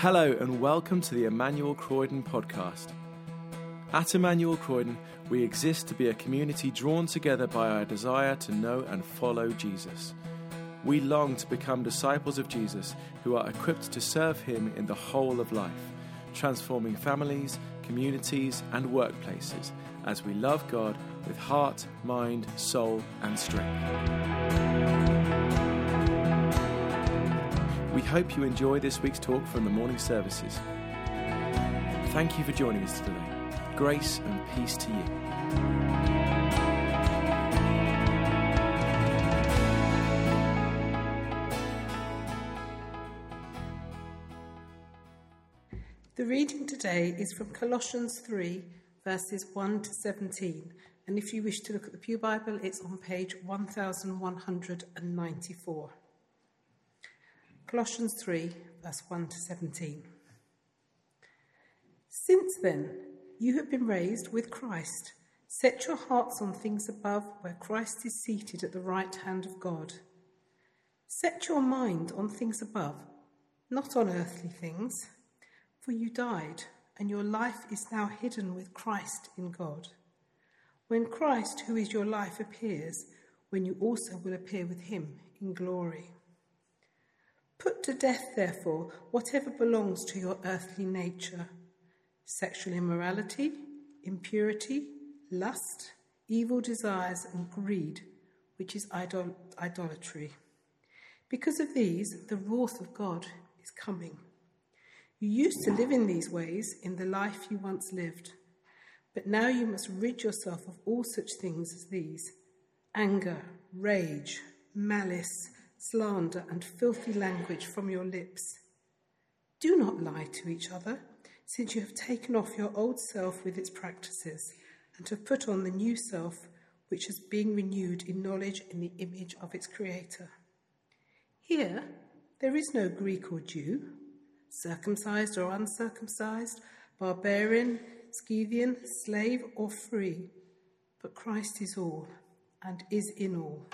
Hello and welcome to the Emmanuel Croydon podcast. At Emmanuel Croydon, we exist to be a community drawn together by our desire to know and follow Jesus. We long to become disciples of Jesus who are equipped to serve him in the whole of life, transforming families, communities and workplaces as we love God with heart, mind, soul and strength. We hope you enjoy this week's talk from the morning services. Thank you for joining us today. Grace and peace to you. The reading today is from Colossians 3, verses 1 to 17. And if you wish to look at the Pew Bible, it's on page 1194. Colossians 3, verse 1 to 17. Since then, you have been raised with Christ. Set your hearts on things above, where Christ is seated at the right hand of God. Set your mind on things above, not on earthly things. For you died, and your life is now hidden with Christ in God. When Christ, who is your life, appears, when you also will appear with him in glory. Put to death, therefore, whatever belongs to your earthly nature: sexual immorality, impurity, lust, evil desires, and greed, which is idolatry. Because of these, the wrath of God is coming. You used to live in these ways in the life you once lived, but now you must rid yourself of all such things as these: anger, rage, malice, slander, and filthy language from your lips. Do not lie to each other, since you have taken off your old self with its practices, and have put on the new self, which is being renewed in knowledge in the image of its Creator. Here, there is no Greek or Jew, circumcised or uncircumcised, barbarian, Scythian, slave or free, but Christ is all and is in all.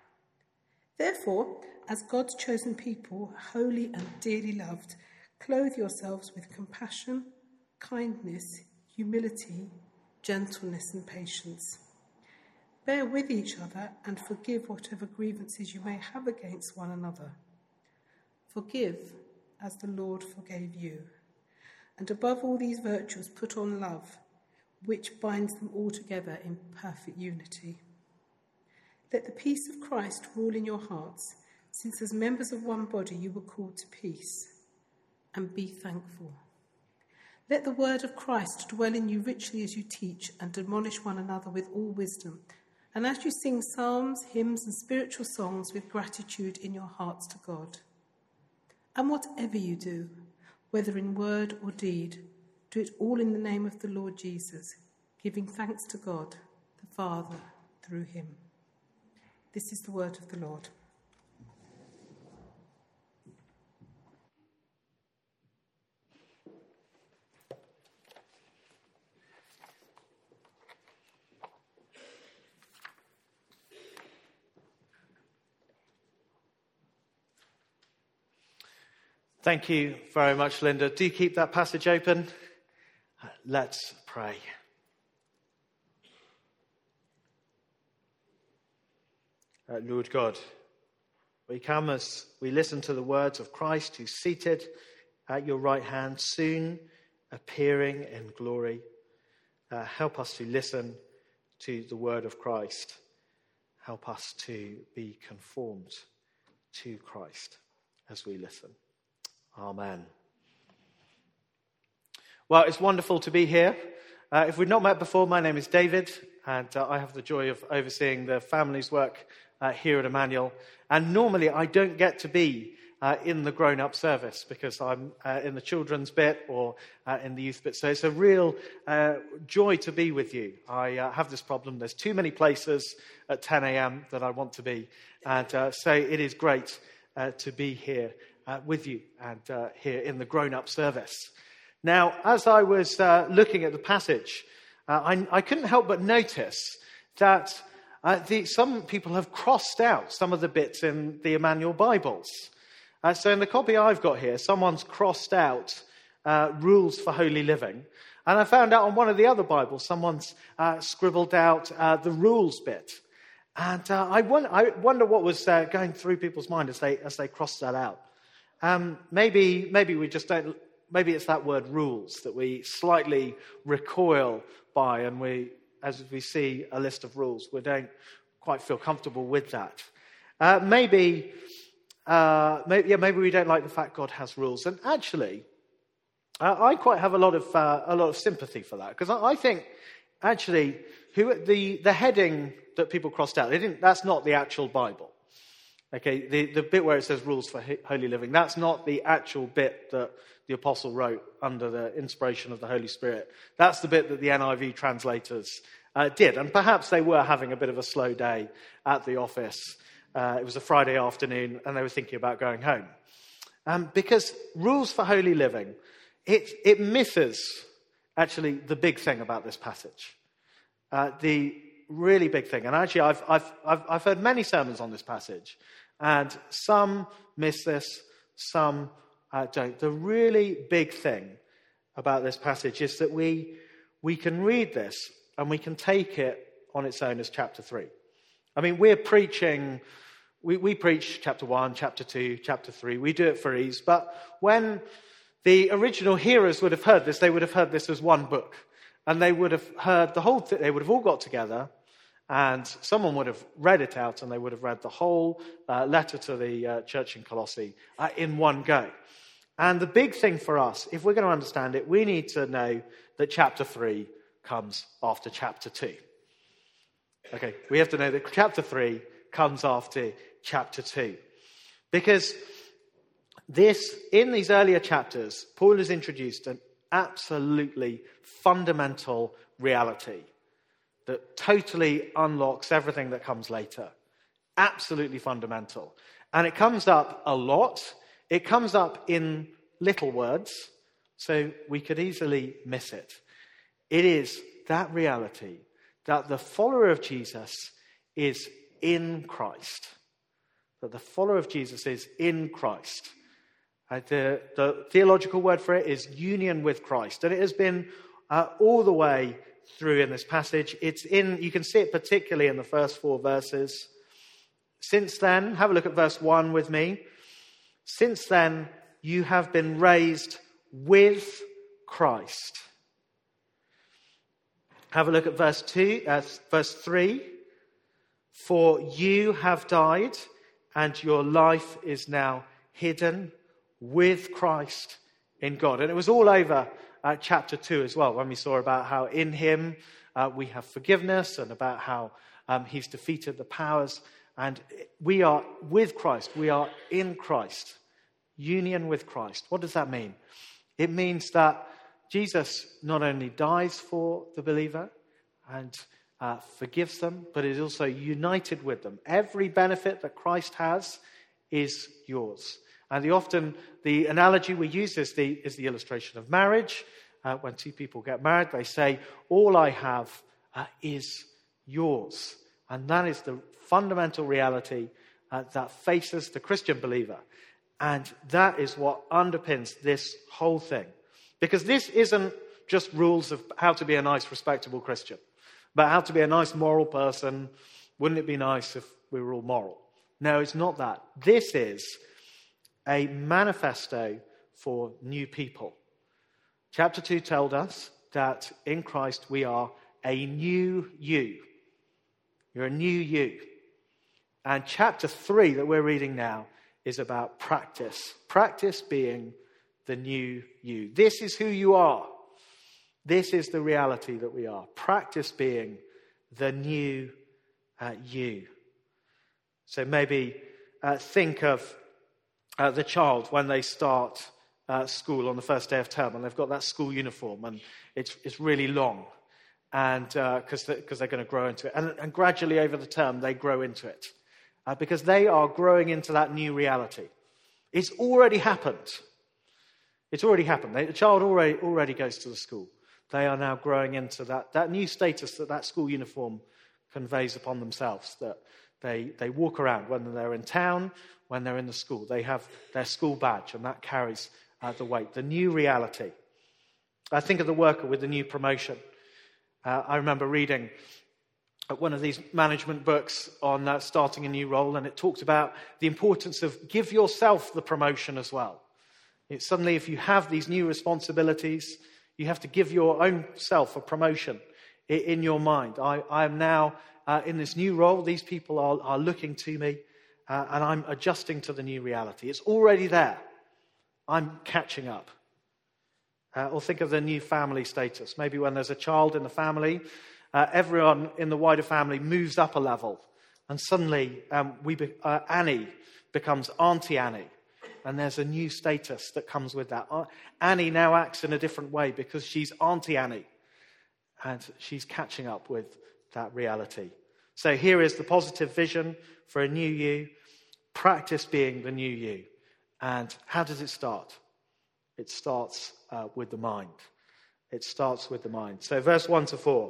Therefore, as God's chosen people, holy and dearly loved, clothe yourselves with compassion, kindness, humility, gentleness and patience. Bear with each other and forgive whatever grievances you may have against one another. Forgive as the Lord forgave you. And above all these virtues, put on love, which binds them all together in perfect unity. Let the peace of Christ rule in your hearts, since as members of one body you were called to peace. And be thankful. Let the word of Christ dwell in you richly as you teach and admonish one another with all wisdom, and as you sing psalms, hymns, and spiritual songs with gratitude in your hearts to God. And whatever you do, whether in word or deed, do it all in the name of the Lord Jesus, giving thanks to God, the Father, through him. This is the word of the Lord. Thank you very much, Linda. Do keep that passage open. Let's pray. Lord God, we come as we listen to the words of Christ, who's seated at your right hand, soon appearing in glory. Help us to listen to the word of Christ. Help us to be conformed to Christ as we listen. Amen. Well, it's wonderful to be here. If we've not met before, my name is David, and I have the joy of overseeing the family's work here at Emmanuel. And normally I don't get to be in the grown-up service because I'm in the children's bit or in the youth bit. So it's a real joy to be with you. I have this problem. There's too many places at 10 a.m. that I want to be. And so it is great to be here with you and here in the grown-up service. Now, as I was looking at the passage, I couldn't help but notice that some people have crossed out some of the bits in the Emmanuel Bibles. So in the copy I've got here, someone's crossed out rules for holy living. And I found out on one of the other Bibles, someone's scribbled out the rules bit. And I wonder what was going through people's mind as they crossed that out. Maybe we just don't. Maybe it's that word rules that we slightly recoil by, and as we see a list of rules, we don't quite feel comfortable with that. Maybe we don't like the fact God has rules. And actually, I quite have a lot of sympathy for that, because I think actually the heading that people crossed out, that's not the actual Bible. Okay, the bit where it says rules for holy living, that's not the actual bit that the apostle wrote under the inspiration of the Holy Spirit. That's the bit that the NIV translators did. And perhaps they were having a bit of a slow day at the office. It was a Friday afternoon and they were thinking about going home. Because rules for holy living, it misses actually the big thing about this passage. The really big thing. And actually I've heard many sermons on this passage, and some miss this, some don't. The really big thing about this passage is that we can read this and we can take it on its own as chapter 3. I mean, we're preaching, we preach chapter 1, chapter 2, chapter 3. We do it for ease. But when the original hearers would have heard this, they would have heard this as one book. And they would have heard the whole thing. They would have all got together, and someone would have read it out, and they would have read the whole letter to the church in Colossae in one go. And the big thing for us, if we're going to understand it, we need to know that chapter 3 comes after chapter 2. Okay, we have to know that chapter 3 comes after chapter 2. Because in these earlier chapters, Paul has introduced an absolutely fundamental reality that totally unlocks everything that comes later. Absolutely fundamental. And it comes up a lot. It comes up in little words, so we could easily miss it. It is that reality that the follower of Jesus is in Christ. That the follower of Jesus is in Christ. The theological word for it is union with Christ. And it has been all the way through in this passage. You can see it particularly in the first 4 verses. Since then, have a look at verse 1 with me. Since then, you have been raised with Christ. Have a look at verse 3. For you have died, and your life is now hidden with Christ in God. And it was all over chapter 2 as well, when we saw about how in him we have forgiveness, and about how he's defeated the powers. And we are with Christ. We are in Christ. Union with Christ. What does that mean? It means that Jesus not only dies for the believer and forgives them, but is also united with them. Every benefit that Christ has is yours. And the analogy we use is the illustration of marriage. When 2 people get married, they say, all I have is yours. And that is the fundamental reality that faces the Christian believer. And that is what underpins this whole thing. Because this isn't just rules of how to be a nice, respectable Christian, but how to be a nice, moral person. Wouldn't it be nice if we were all moral? No, it's not that. This is a manifesto for new people. Chapter 2 told us that in Christ we are a new you. You're a new you. And chapter 3 that we're reading now is about practice. Practice being the new you. This is who you are. This is the reality that we are. Practice being the new you. So maybe think of the child when they start school on the first day of term, and they've got that school uniform, and it's really long, and because they're going to grow into it, and gradually over the term they grow into it, because they are growing into that new reality. It's already happened. It's already happened. The child already goes to the school. They are now growing into that new status that school uniform conveys upon themselves, that They walk around when they're in town, when they're in the school. They have their school badge, and that carries the weight. The new reality. I think of the worker with the new promotion. I remember reading one of these management books on starting a new role, and it talked about the importance of give yourself the promotion as well. Suddenly, if you have these new responsibilities, you have to give your own self a promotion in your mind. I am now in this new role. These people are looking to me, and I'm adjusting to the new reality. It's already there. I'm catching up. Or think of the new family status. Maybe when there's a child in the family, everyone in the wider family moves up a level. And suddenly Annie becomes Auntie Annie. And there's a new status that comes with that. Annie now acts in a different way because she's Auntie Annie. And she's catching up with that reality. So here is the positive vision for a new you. Practice being the new you. And how does it start? It starts with the mind. It starts with the mind. So verse 1 to 4.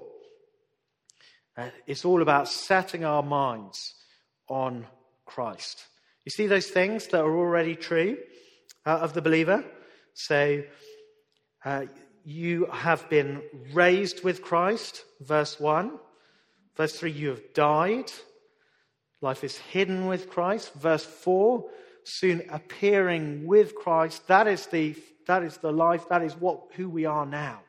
It's all about setting our minds on Christ. You see those things that are already true of the believer? So you have been raised with Christ, verse 1. Verse 3, you have died. Life is hidden with Christ. Verse 4, soon appearing with Christ. That is the life. That is who we are now.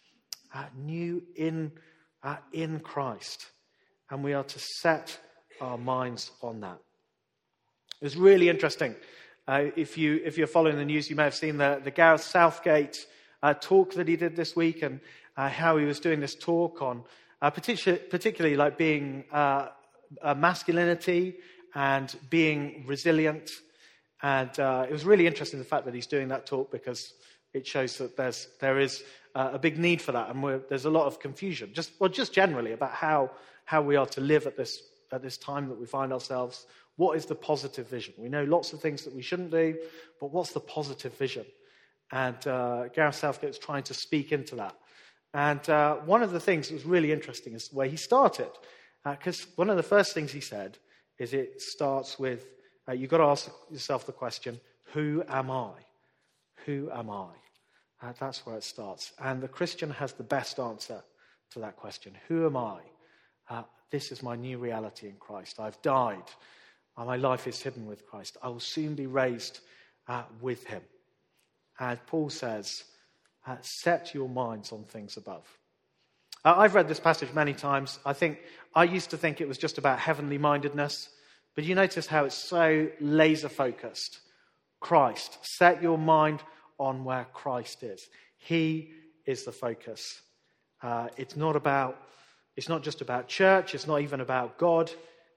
New in Christ. And we are to set our minds on that. It was really interesting. If you're following the news, you may have seen the Gareth Southgate talk that he did this week, and how he was doing this talk on particularly like being masculinity and being resilient. And it was really interesting the fact that he's doing that talk, because it shows that there is a big need for that, and there's a lot of confusion, just generally about how we are to live at this time that we find ourselves. What is the positive vision? We know lots of things that we shouldn't do, but what's the positive vision? And Gareth Southgate's trying to speak into that. And one of the things that was really interesting is the way he started, because one of the first things he said is it starts with, you've got to ask yourself the question, who am I? Who am I? That's where it starts. And the Christian has the best answer to that question. Who am I? This is my new reality in Christ. I've died. My life is hidden with Christ. I will soon be raised with him. And Paul says, set your minds on things above. I've read this passage many times. I used to think it was just about heavenly mindedness. But you notice how it's so laser focused. Christ. Set your mind on where Christ is. He is the focus. It's not just about church. It's not even about God.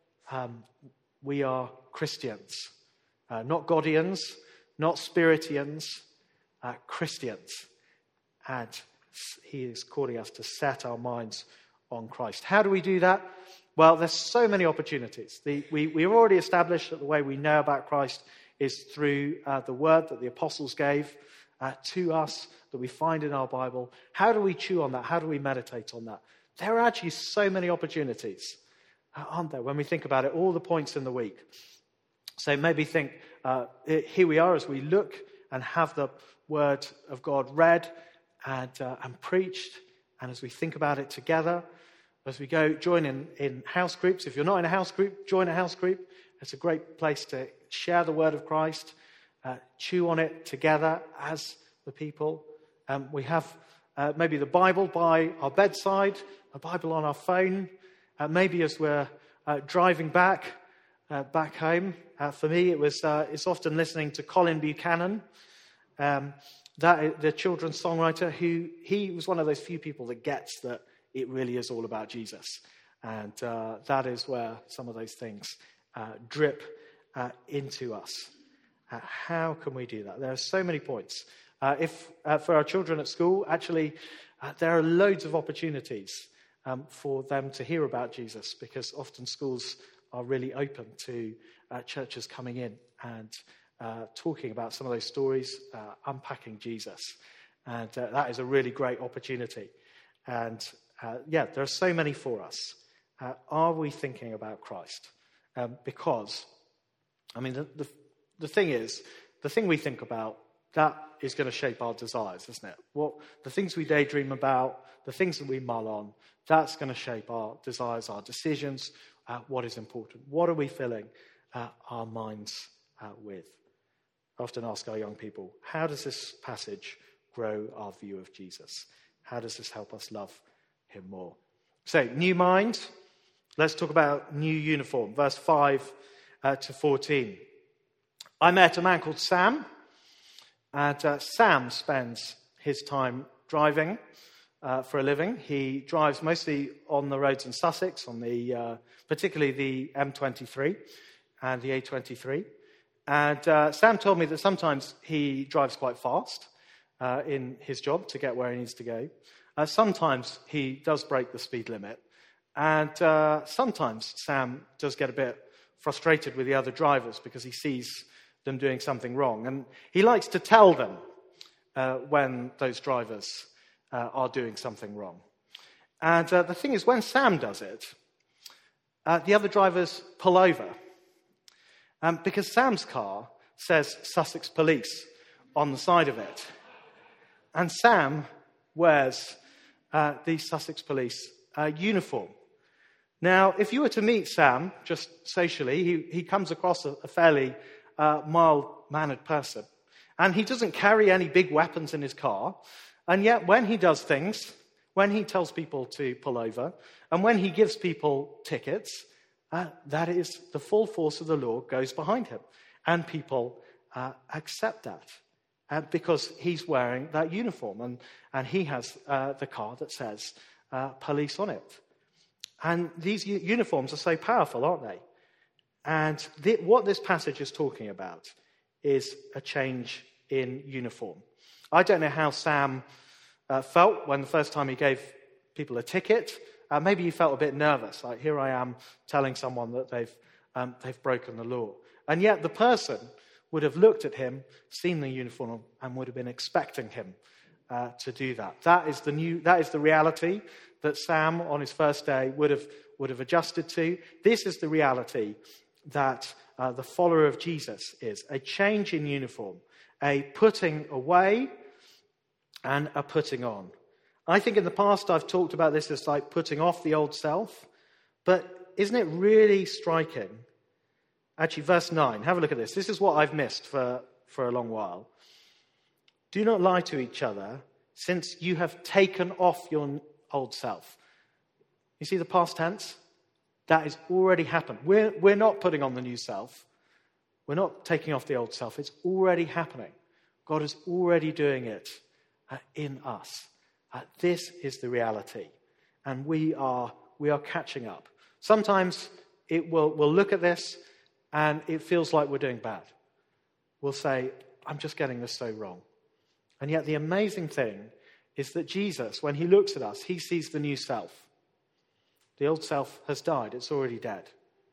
We are Christians. Not Godians, not Spiritians, Christians. And he is calling us to set our minds on Christ. How do we do that? Well, there's so many opportunities. We've already established that the way we know about Christ is through the word that the apostles gave to us, that we find in our Bible. How do we chew on that? How do we meditate on that? There are actually so many opportunities, aren't there, when we think about it, all the points in the week. So maybe think, here we are as we look and have the word of God read and preached, and as we think about it together, as we go join in house groups. If you're not in a house group, join a house group. It's a great place to share the word of Christ, chew on it together as the people. We have maybe the Bible by our bedside, a Bible on our phone. Maybe as we're driving back home. For me, it's often listening to Colin Buchanan, the children's songwriter, he was one of those few people that gets that it really is all about Jesus. And that is where some of those things drip into us. How can we do that? There are so many points. For our children at school, actually, there are loads of opportunities for them to hear about Jesus, because often schools are really open to churches coming in and talking about some of those stories, unpacking Jesus. And that is a really great opportunity. And there are so many for us. Are we thinking about Christ? because, I mean, the thing is, the thing we think about, that is going to shape our desires, isn't it? The things we daydream about, the things that we mull on, that's going to shape our desires, our decisions, what is important. What are we filling our minds with? I often ask our young people, how does this passage grow our view of Jesus? How does this help us love him more? So, new mind. Let's talk about new uniform. Verse 5 to 14. I met a man called Sam, and Sam spends his time driving for a living. He drives mostly on the roads in Sussex, on particularly the M23 and the A23. And Sam told me that sometimes he drives quite fast in his job to get where he needs to go. Sometimes he does break the speed limit. And sometimes Sam does get a bit frustrated with the other drivers because he sees them doing something wrong. And he likes to tell them when those drivers are doing something wrong. And the thing is, when Sam does it, the other drivers pull over. Because Sam's car says Sussex Police on the side of it. And Sam wears the Sussex Police uniform. Now, if you were to meet Sam, just socially, he comes across a fairly mild-mannered person. And he doesn't carry any big weapons in his car. And yet, when he does things, when he tells people to pull over, and when he gives people tickets, that is, the full force of the law goes behind him. And people accept that because he's wearing that uniform. And he has the car that says police on it. And these uniforms are so powerful, aren't they? And what this passage is talking about is a change in uniform. I don't know how Sam felt when the first time he gave people a ticket. Maybe he felt a bit nervous, like here I am telling someone that they've broken the law. And yet the person would have looked at him, seen the uniform, and would have been expecting him to do that. That is the reality that Sam on his first day would have adjusted to. This is the reality that the follower of Jesus is: a change in uniform, a putting away and a putting on. I think in the past I've talked about this as like putting off the old self, but isn't it really striking? Actually, verse 9, have a look at this. This is what I've missed for a long while. Do not lie to each other, since you have taken off your old self. You see the past tense? That has already happened. We're not putting on the new self. We're not taking off the old self. It's already happening. God is already doing it in us. This is the reality. And we are catching up. Sometimes we'll look at this and it feels like we're doing bad. We'll say, I'm just getting this so wrong. And yet the amazing thing is that Jesus, when he looks at us, he sees the new self. The old self has died. It's already dead.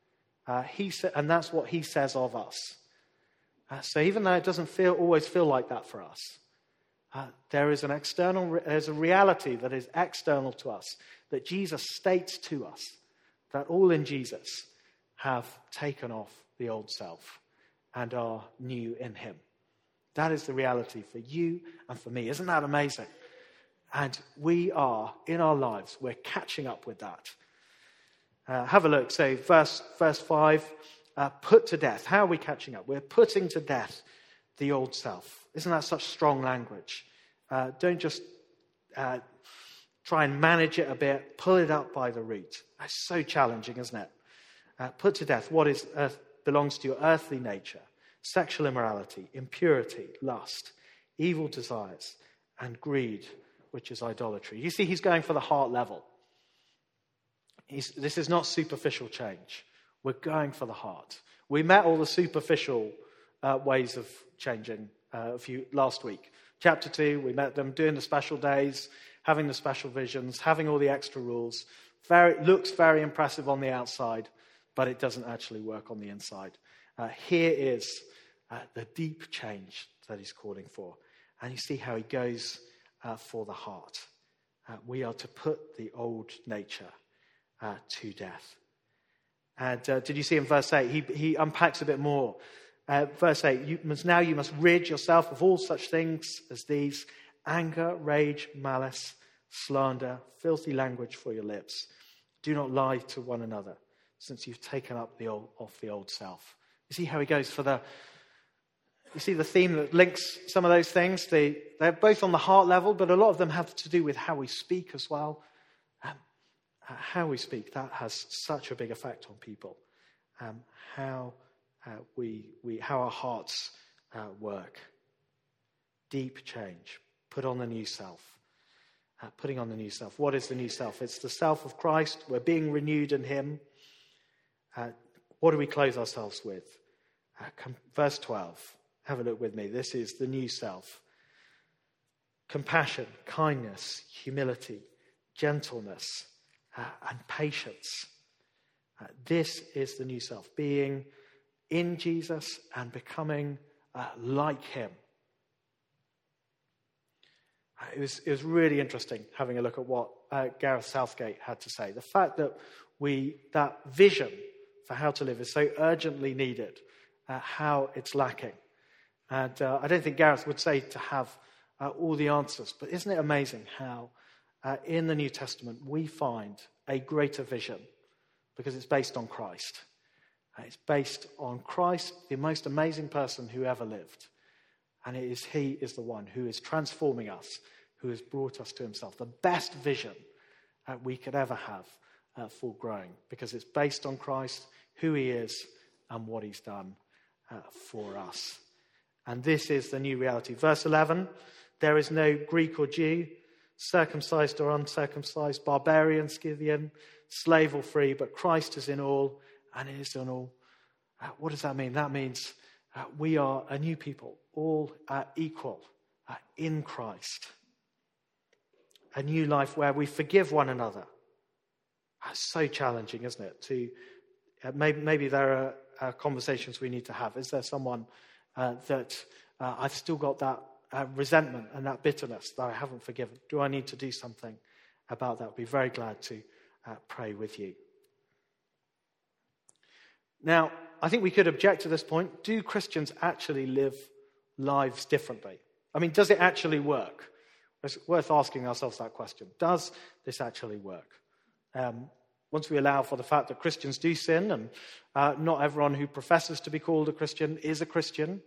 And that's what he says of us. So even though it doesn't always feel like that for us, there's a reality that is external to us, that Jesus states to us, that all in Jesus have taken off the old self and are new in him. That is the reality for you and for me. Isn't that amazing? And we are, in our lives, we're catching up with that. Have a look. So verse 5, put to death. How are we catching up? We're putting to death the old self. Isn't that such strong language? Don't just try and manage it a bit. Pull it up by the root. That's so challenging, isn't it? Put to death what belongs to your earthly nature: sexual immorality, impurity, lust, evil desires, and greed, which is idolatry. You see, he's going for the heart level. This is not superficial change. We're going for the heart. We met all the superficial ways of changing last week. Chapter 2, we met them doing the special days, having the special visions, having all the extra rules. Looks very impressive on the outside, but it doesn't actually work on the inside. Here is the deep change that he's calling for. And you see how he goes for the heart. We are to put the old nature to death. And did you see in verse 8, he unpacks a bit more. Verse 8, you must rid yourself of all such things as these: anger, rage, malice, slander, filthy language for your lips. Do not lie to one another, since you've taken up the old self. You see how he goes for you see the theme that links some of those things? They're both on the heart level, but a lot of them have to do with how we speak as well. How we speak, that has such a big effect on people. How our hearts work. Deep change. Put on the new self. Putting on the new self. What is the new self? It's the self of Christ. We're being renewed in him. What do we clothe ourselves with? Verse 12. Have a look with me. This is the new self. Compassion, kindness, humility, gentleness, and patience. This is the new self. Being in Jesus and becoming like him. It was really interesting having a look at what Gareth Southgate had to say. The fact that that vision for how to live is so urgently needed, how it's lacking. And I don't think Gareth would say to have all the answers, but isn't it amazing how in the New Testament we find a greater vision because it's based on Christ. It's based on Christ, the most amazing person who ever lived. And he is the one who is transforming us, who has brought us to himself. The best vision we could ever have for growing, because it's based on Christ, who he is, and what he's done for us. And this is the new reality. Verse 11, there is no Greek or Jew, circumcised or uncircumcised, barbarian, Scythian, slave or free, but Christ is in all and is in all. What does that mean? That means we are a new people, all equal in Christ. A new life where we forgive one another. That's so challenging, isn't it? Maybe there are conversations we need to have. Is there someone that I've still got that resentment and that bitterness that I haven't forgiven? Do I need to do something about that? I'd be very glad to pray with you. Now, I think we could object to this point. Do Christians actually live lives differently? I mean, does it actually work? It's worth asking ourselves that question. Does this actually work? Once we allow for the fact that Christians do sin, and not everyone who professes to be called a Christian is a Christian,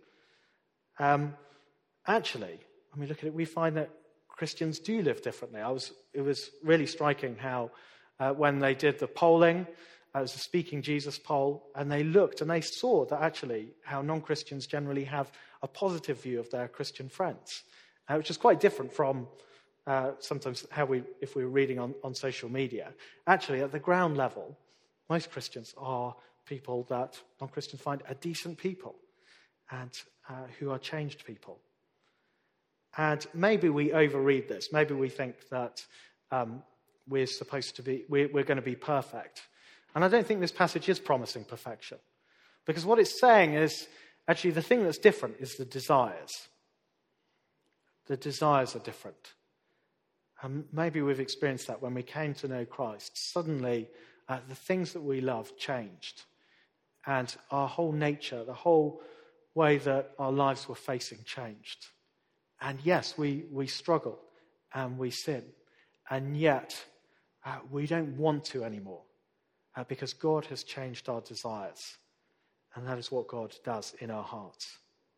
actually, when we look at it, we find that Christians do live differently. It was really striking how when they did the polling, it was a Speaking Jesus poll, and they looked and they saw that actually how non-Christians generally have a positive view of their Christian friends, which is quite different from sometimes if we were reading on social media. Actually, at the ground level, most Christians are people that non-Christians find are decent people and who are changed people. And maybe we overread this. Maybe we think that we're going to be perfect. And I don't think this passage is promising perfection. Because what it's saying is, actually, the thing that's different is the desires. The desires are different. And maybe we've experienced that when we came to know Christ. Suddenly, the things that we love changed. And our whole nature, the whole way that our lives were facing changed. And yes, we struggle and we sin. And yet, we don't want to anymore. Because God has changed our desires. And that is what God does in our hearts.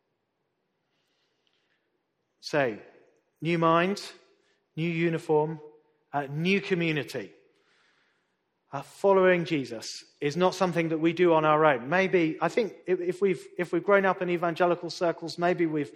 So, new mind, new uniform, new community. Following Jesus is not something that we do on our own. Maybe, I think if we've grown up in evangelical circles, maybe we've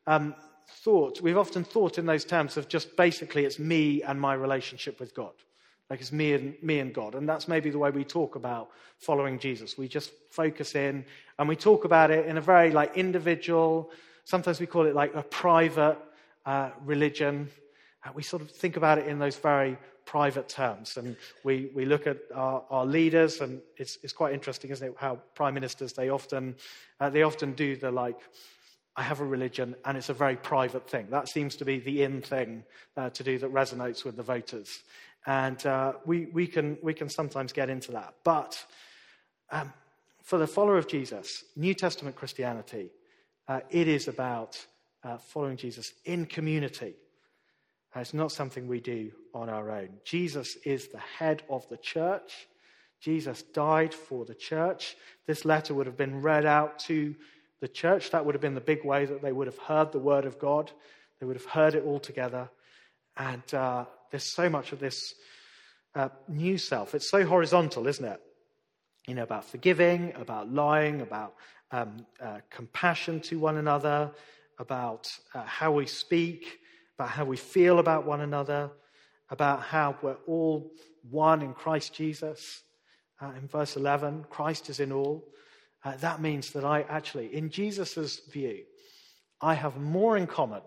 often thought in those terms of just basically it's me and my relationship with God. Like it's me and God. And that's maybe the way we talk about following Jesus. We just focus in and we talk about it in a very individual, sometimes we call it like a private religion. We sort of think about it in those very private terms. And we look at our leaders, and it's quite interesting, isn't it, how prime ministers, they often do the I have a religion and it's a very private thing. That seems to be the in thing to do that resonates with the voters. And we can sometimes get into that. But For the follower of Jesus, New Testament Christianity, it is about following Jesus in community. It's not something we do on our own. Jesus is the head of the church. Jesus died for the church. This letter would have been read out to the church. That would have been the big way that they would have heard the word of God. They would have heard it all together. And there's so much of this new self. It's so horizontal, isn't it? About forgiving, about lying, about compassion to one another, about how we speak, about how we feel about one another, about how we're all one in Christ Jesus. In verse 11, Christ is in all. That means that I actually, in Jesus' view, I have more in common.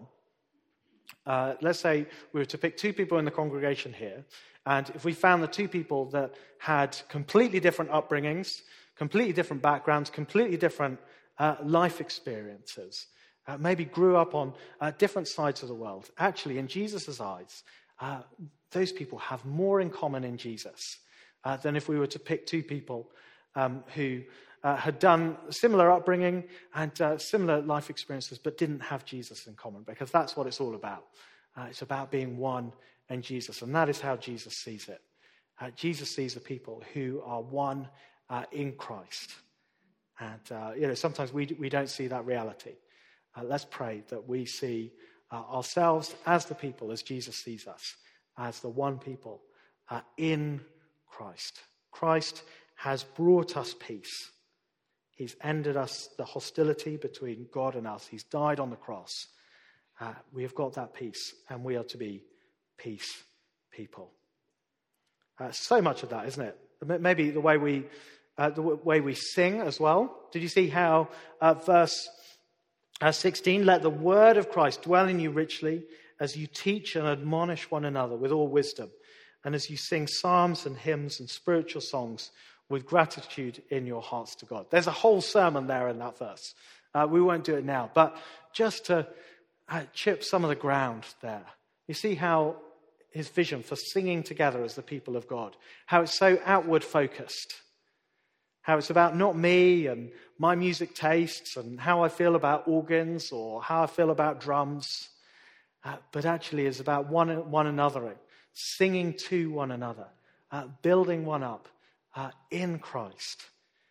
Let's say we were to pick two people in the congregation here, and if we found the two people that had completely different upbringings, completely different backgrounds, completely different life experiences, maybe grew up on different sides of the world, actually, in Jesus' eyes, those people have more in common in Jesus than if we were to pick two people who had done similar upbringing and similar life experiences, but didn't have Jesus in common, because that's what it's all about. It's about being one in Jesus, and that is how Jesus sees it. Jesus sees the people who are one in Christ. And, sometimes we don't see that reality. Let's pray that we see ourselves as the people, as Jesus sees us, as the one people in Christ. Christ has brought us peace. He's ended the hostility between God and us. He's died on the cross. We have got that peace, and we are to be peace people. So much of that, isn't it? Maybe the way we sing as well. Did you see how verse 16, let the word of Christ dwell in you richly as you teach and admonish one another with all wisdom, and as you sing psalms and hymns and spiritual songs with gratitude in your hearts to God. There's a whole sermon there in that verse. We won't do it now, but just to chip some of the ground there. You see how his vision for singing together as the people of God, how it's so outward focused, how it's about not me and my music tastes and how I feel about organs or how I feel about drums, but actually is about one another, singing to one another, building one up in Christ.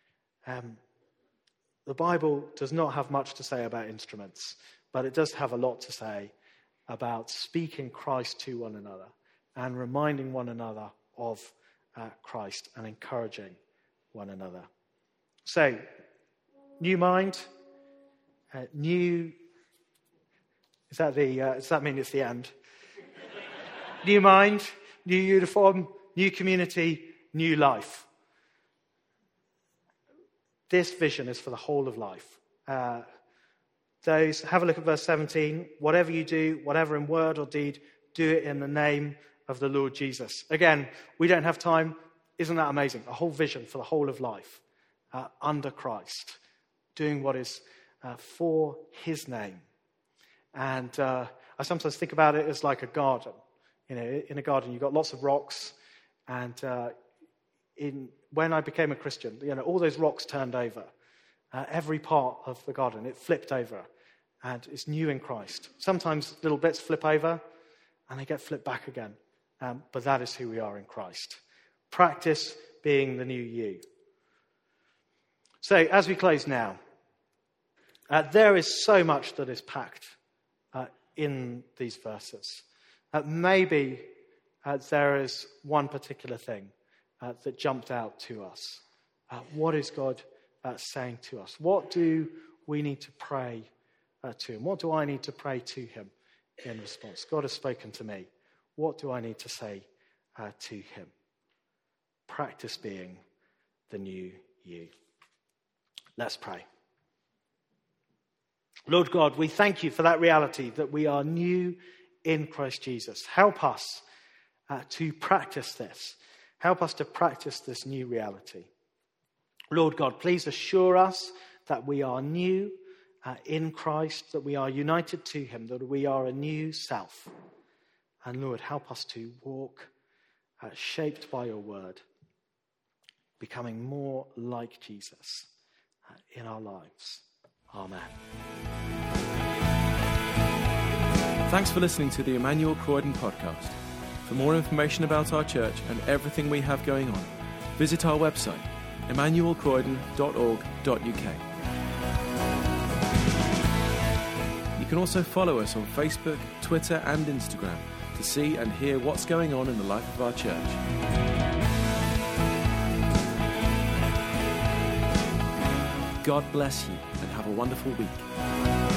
The Bible does not have much to say about instruments, but it does have a lot to say about speaking Christ to one another and reminding one another of Christ and encouraging one another. So, new mind, new. Does that mean it's the end? New mind, new uniform, new community, new life. This vision is for the whole of life. Have a look at verse 17. Whatever you do, whatever in word or deed, do it in the name of the Lord Jesus. Again, we don't have time. Isn't that amazing? A whole vision for the whole of life under Christ, doing what is for his name. And I sometimes think about it as like a garden. In a garden, you've got lots of rocks. And when I became a Christian, all those rocks turned over. Every part of the garden, it flipped over. And it's new in Christ. Sometimes little bits flip over and they get flipped back again. But that is who we are in Christ. Practice being the new you. So as we close now, there is so much that is packed in these verses. Maybe there is one particular thing that jumped out to us. What is God saying to us? What do we need to pray to him? What do I need to pray to him in response? God has spoken to me. What do I need to say to him? Practice being the new you. Let's pray. Lord God, we thank you for that reality that we are new in Christ Jesus. Help us to practice this. Help us to practice this new reality. Lord God, please assure us that we are new in Christ, that we are united to him, that we are a new self. And Lord, help us to walk shaped by your word. becoming more like Jesus in our lives. Amen. Thanks for listening to the Emmanuel Croydon podcast. For more information about our church and everything we have going on, visit our website, emmanuelcroydon.org.uk. You can also follow us on Facebook, Twitter and Instagram to see and hear what's going on in the life of our church. God bless you and have a wonderful week.